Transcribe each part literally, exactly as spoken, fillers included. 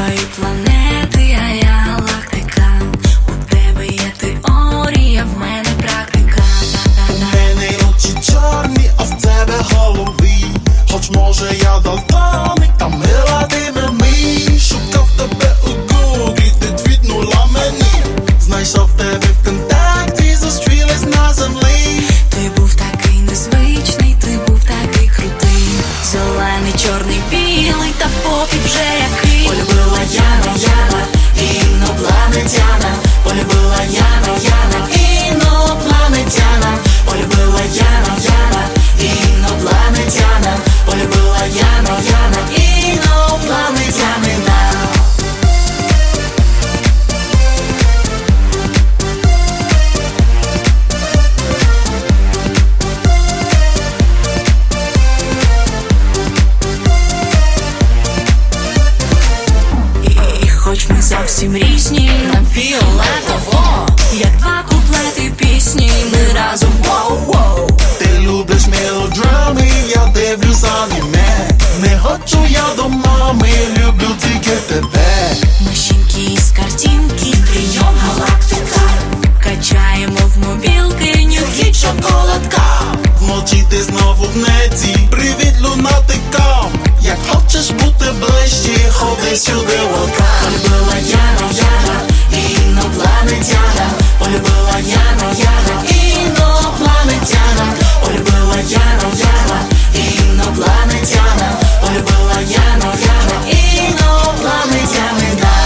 іншої планети, а я галактика. У тебе є теорія, в мене практика. У мене очі чорні, а в тебе голові. Хоч може я далтоник, та мила ти мені. Шукав тебе у гуглі, ти твітнула мені. Знайшов тебе в контакті, зустрілись на землі. Ти був такий незвичний, ти був такий крутий. Зелений, чорний, білий, та пофіг вже який. Полюбила Яна, Яна, інопланетяна. Полюбила Яна, Яна, інопланетяна. Полюбила Яна, Яна, інопланетяна. Полюбила Яна, Яна, інопланетянина. Хоч ми зовсім різні, нам фіолетово, як два куплети пісні, ми разом воу-воу. Ти любиш мелодрами, я дивлюсь аніме. Не хочу я до мами, люблю тільки тебе. Машинки із картинки, прийом галактика. Качаємо в мобілки, нюхіть шоколадка. Вночі ти знову в неті, привіт лунатикам. Як хочеш бути ближче, ходи сюди, волка. Полюбила Яна, Яна, інопланетяна. Полюбила Яна, Яна, інопланетяна. Полюбила Яна, Яна, інопланетяна. Полюбила Яна, Яна, інопланетянина.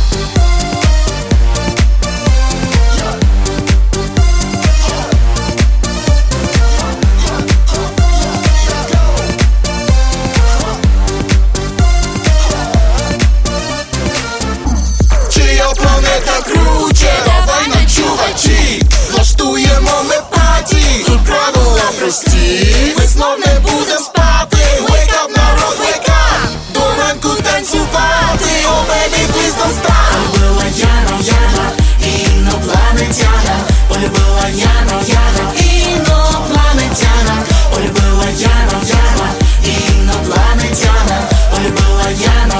Чия планета круче, давай ночувачі. Влаштуємо ми паті, тут правила прості. Ми знов не будем спати, wake up, народ, wake up. До ранку танцювати, oh baby, please don't stop. Полюбила Яна, Яна, інопланетяна. Полюбила Яна, Яна, інопланетяна. Полюбила Яна, Яна, інопланетяна. Полюбила Яна.